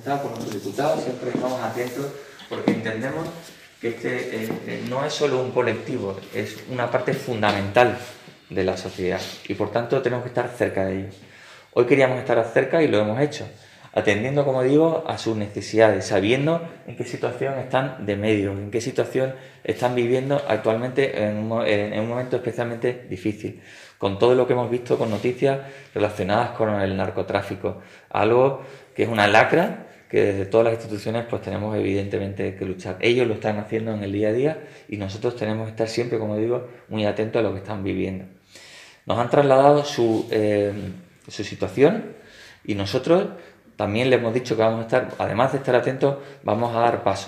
estado con nuestros diputados, siempre estamos atentos porque entendemos que no es solo un colectivo, es una parte fundamental de la sociedad y por tanto tenemos que estar cerca de ellos. Hoy queríamos estar cerca y lo hemos hecho, atendiendo, como digo, a sus necesidades, sabiendo en qué situación están de medios, en qué situación están viviendo actualmente en un momento especialmente difícil, con todo lo que hemos visto con noticias relacionadas con el narcotráfico, algo que es una lacra que desde todas las instituciones pues tenemos evidentemente que luchar. Ellos lo están haciendo en el día a día y nosotros tenemos que estar siempre, como digo, muy atentos a lo que están viviendo. Nos han trasladado su situación y nosotros también les hemos dicho que vamos a estar, además de estar atentos, vamos a dar pasos.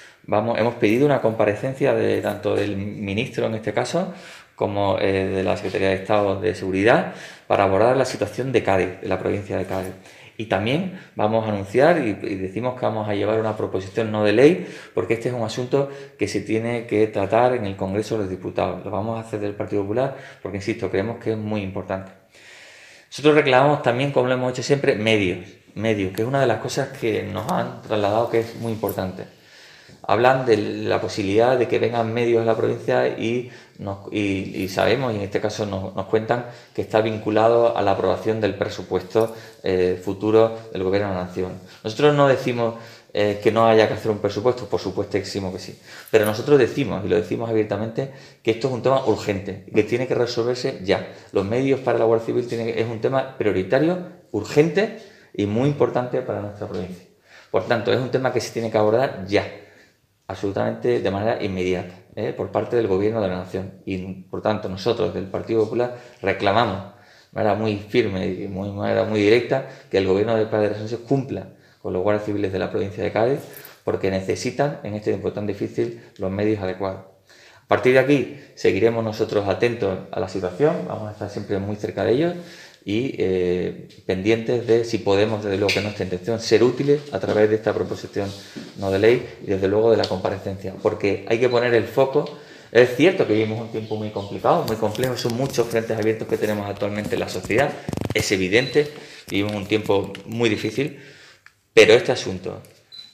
Hemos pedido una comparecencia tanto del ministro en este caso como de la Secretaría de Estado de Seguridad para abordar la situación de Cádiz, de la provincia de Cádiz. Y también vamos a anunciar y decimos que vamos a llevar una proposición no de ley porque este es un asunto que se tiene que tratar en el Congreso de los Diputados. Lo vamos a hacer del Partido Popular porque, insisto, creemos que es muy importante. Nosotros reclamamos también, como lo hemos hecho siempre, medios, que es una de las cosas que nos han trasladado que es muy importante. Hablan de la posibilidad de que vengan medios a la provincia y sabemos, y en este caso nos cuentan, que está vinculado a la aprobación del presupuesto futuro del Gobierno de la Nación. Nosotros no decimos que no haya que hacer un presupuesto, por supuestísimo que sí, pero nosotros decimos, y lo decimos abiertamente, que esto es un tema urgente, que tiene que resolverse ya. Los medios para la Guardia Civil es un tema prioritario, urgente y muy importante para nuestra provincia. Por tanto, es un tema que se tiene que abordar ya, absolutamente de manera inmediata, por parte del Gobierno de la Nación. Y, por tanto, nosotros del Partido Popular reclamamos de manera muy firme y de manera muy directa que el Gobierno del Padre Sánchez cumpla con los guardias civiles de la provincia de Cádiz porque necesitan, en este tiempo tan difícil, los medios adecuados. A partir de aquí, seguiremos nosotros atentos a la situación, vamos a estar siempre muy cerca de ellos y pendientes de si podemos, desde luego que es nuestra intención, ser útiles a través de esta proposición no de ley y desde luego de la comparecencia, porque hay que poner el foco. Es cierto que vivimos un tiempo muy complicado, muy complejo, son muchos frentes abiertos que tenemos actualmente en la sociedad, es evidente, vivimos un tiempo muy difícil, pero este asunto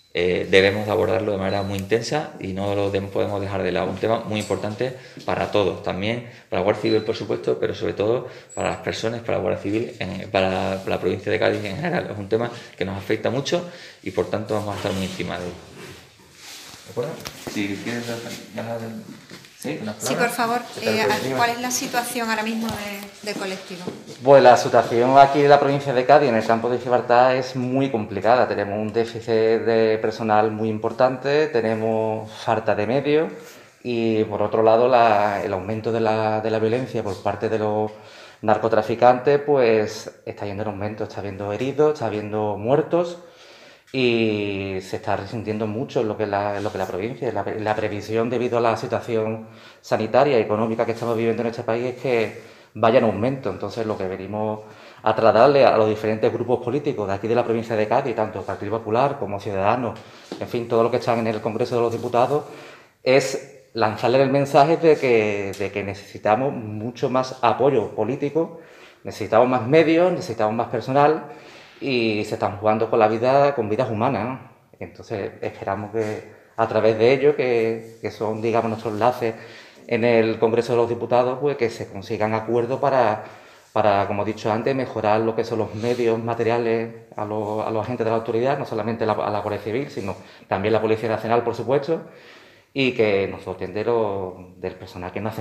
debemos abordarlo de manera muy intensa y no lo podemos dejar de lado. Un tema muy importante para todos, también para la Guardia Civil, por supuesto, pero sobre todo para las personas, para la Guardia Civil, para la provincia de Cádiz en general. Es un tema que nos afecta mucho y por tanto vamos a estar muy encima de él. ¿De acuerdo? Si quieres ¿sí? Sí, por favor. ¿Cuál es la situación ahora mismo del colectivo? Pues la situación aquí en la provincia de Cádiz, en el campo de Gibraltar, es muy complicada. Tenemos un déficit de personal muy importante, tenemos falta de medios y, por otro lado, el aumento de la violencia por parte de los narcotraficantes pues está yendo en aumento, está habiendo heridos, está habiendo muertos y se está resintiendo mucho en lo que es la provincia. La previsión, debido a la situación sanitaria y económica que estamos viviendo en este país, es que vaya en aumento. Entonces, lo que venimos a trasladarle a los diferentes grupos políticos de aquí de la provincia de Cádiz, tanto Partido Popular como Ciudadanos, en fin, todos los que están en el Congreso de los Diputados, es lanzarles el mensaje de que necesitamos mucho más apoyo político, necesitamos más medios, necesitamos más personal y se están jugando con con vidas humanas, ¿no? Entonces esperamos que a través de ello, que son, digamos, nuestros enlaces en el Congreso de los Diputados, pues que se consigan acuerdos para, como he dicho antes, mejorar lo que son los medios materiales a los agentes de la autoridad, no solamente a la Guardia Civil, sino también la Policía Nacional, por supuesto, y que nos doten del personal que no hace